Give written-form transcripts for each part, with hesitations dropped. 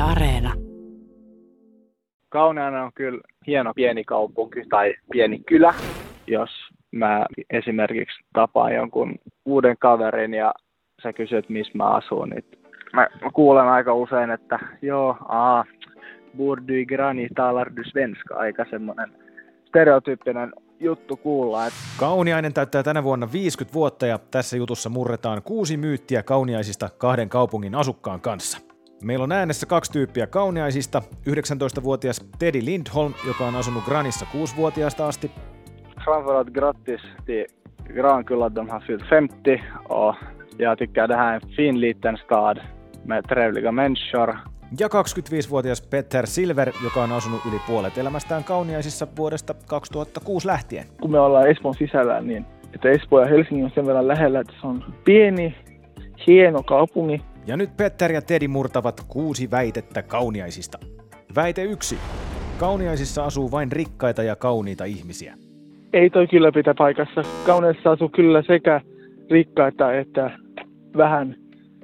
Areena. Kauniainen on kyllä hieno pieni kaupunki tai pieni kylä. Jos mä esimerkiksi tapaan jonkun uuden kaverin ja sä kysyt, missä mä asun, niin mä kuulen aika usein, että bor du i Grani, talar du svenska? Aika semmoinen stereotyyppinen juttu kuulla. Kauniainen täyttää tänä vuonna 50 vuotta ja tässä jutussa murretaan 6 myyttiä kauniaisista 2 kaupungin asukkaan kanssa. Meillä on äänessä 2 tyyppiä kauniaisista, 19-vuotias Teddy Lindholm, joka on asunut Granissa 6-vuotiaasta asti. Framförallt grattis till Grankulla, de har fyllt 50 och jag tycker det här är en fin liten stad med trevliga människor. Ja 25-vuotias Petter Silver, joka on asunut yli puolet elämästään Kauniaisissa vuodesta 2006 lähtien. Kun me ollaan Espoon sisällä, niin että Espoo ja Helsinki on sen verran lähellä, että se on pieni, hieno kaupunki. Ja nyt Petter ja Teddy murtavat 6 väitettä Kauniaisista. Väite 1. Kauniaisissa asuu vain rikkaita ja kauniita ihmisiä. Ei toi kyllä pitä paikassa. Kauniaisissa asuu kyllä sekä rikkaita että vähän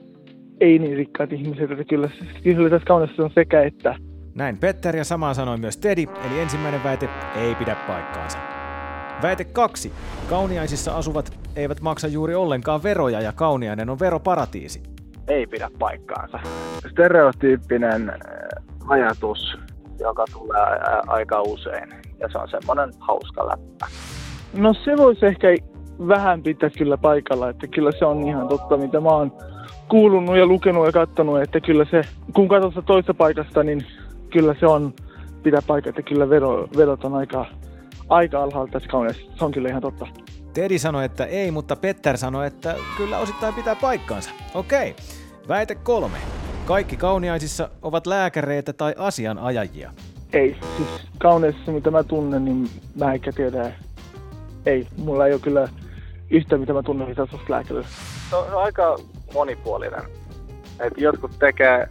ei niin rikkaat ihmiset. Että kyllä tässä Kauniaisissa on sekä että. Näin Petter ja samaa sanoi myös Teddy, eli ensimmäinen väite ei pidä paikkaansa. Väite 2. Kauniaisissa asuvat eivät maksa juuri ollenkaan veroja ja Kauniainen on veroparatiisi. Ei pidä paikkaansa. Stereotyyppinen ajatus, joka tulee aika usein, ja se on semmoinen hauska läppä. No se voisi ehkä vähän pitää kyllä paikalla, että kyllä se on ihan totta, mitä mä oon kuulunut ja lukenut ja katsonut, että kyllä se, kun katsotaan toista paikasta, niin kyllä se on pitää paikkaa, että kyllä verot on aika alhaalla tässä Kauniaisissa. Se on kyllä ihan totta. Teddy sanoi, että ei, mutta Petter sanoi, että kyllä osittain pitää paikkaansa. Okei. Väite 3. Kaikki Kauniaisissa ovat lääkäreitä tai asianajajia. Ei, siis Kauniaisissa mitä mä tunnen, niin mä eikä tiedä. Ei, mulla ei ole kyllä yhtä mitä mä tunnen mitä tuosta lääkärillä. Se on aika monipuolinen. Et jotkut tekee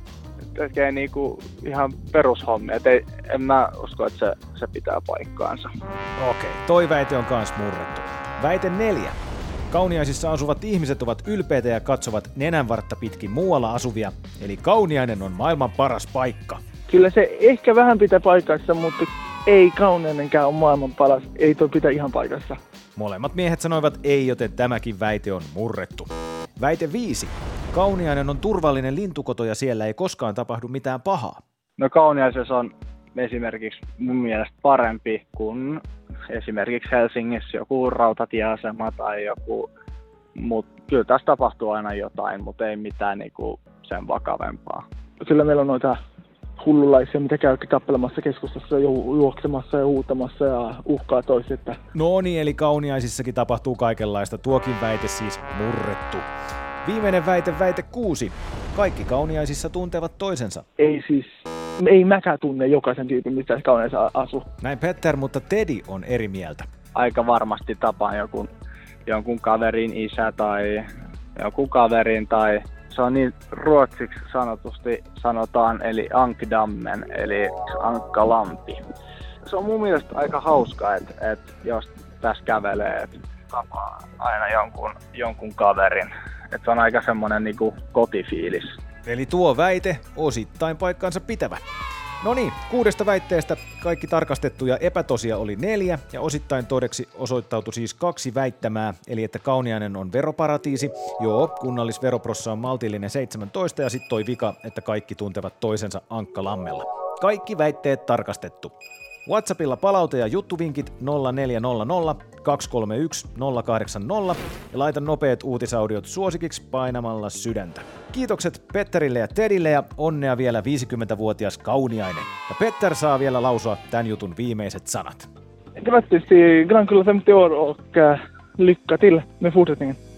niinku ihan perushommia. En mä usko, että se pitää paikkaansa. Okei, toi väite on kans murrettu. Väite 4. Kauniaisissa asuvat ihmiset ovat ylpeitä ja katsovat nenänvartta pitkin muualla asuvia, eli Kauniainen on maailman paras paikka. Kyllä se ehkä vähän pitää paikassa, mutta ei Kauniainenkään ole maailman paras. Ei toi pitää ihan paikassa. Molemmat miehet sanoivat ei, joten tämäkin väite on murrettu. Väite 5. Kauniainen on turvallinen lintukoto ja siellä ei koskaan tapahdu mitään pahaa. No Kauniaisessa on esimerkiksi mun mielestä parempi kuin esimerkiksi Helsingissä joku rautatieasema tai joku, mutta kyllä tässä tapahtuu aina jotain, mutta ei mitään niinku sen vakavempaa. Kyllä meillä on noita hullulaisia, mitä käy tappelemassa keskustassa, juoksemassa ja huutamassa ja uhkaa toiset. No niin, eli Kauniaisissakin tapahtuu kaikenlaista. Tuokin väite siis murrettu. Viimeinen väite 6. Kaikki Kauniaisissa tuntevat toisensa. Ei mäkään tunne jokaisen tyypin, mistä Kauniaisissa asuu. Näin Petter, mutta Teddy on eri mieltä. Aika varmasti tapaan jonkun kaverin isä tai joku kaverin tai se on niin ruotsiksi sanotusti sanotaan, eli ankdammen, eli ankkalampi. Se on mun mielestä aika hauskaa, että jos tässä kävelee, että tapaa aina jonkun kaverin. Että se on aika semmoinen niinku kotifiilis. Eli tuo väite osittain paikkansa pitävä. No niin, 6 väitteestä kaikki tarkastettuja epätosia oli 4 ja osittain todeksi osoittautui siis 2 väittämää, eli että Kauniainen on veroparatiisi. Joo, kunnallisveroprossa on maltillinen 17 ja sitten toi vika, että kaikki tuntevat toisensa ankkalammella. Kaikki väitteet tarkastettu. WhatsAppilla palaute ja juttuvinkit 0400 231 080 ja laita nopeat uutisaudiot suosikiksi painamalla sydäntä. Kiitokset Petterille ja Tedille ja onnea vielä 50-vuotias Kauniainen. Ja Petter saa vielä lausua tämän jutun viimeiset sanat. Grattis till Grankulla 50 år och lycka till med fortsättningen.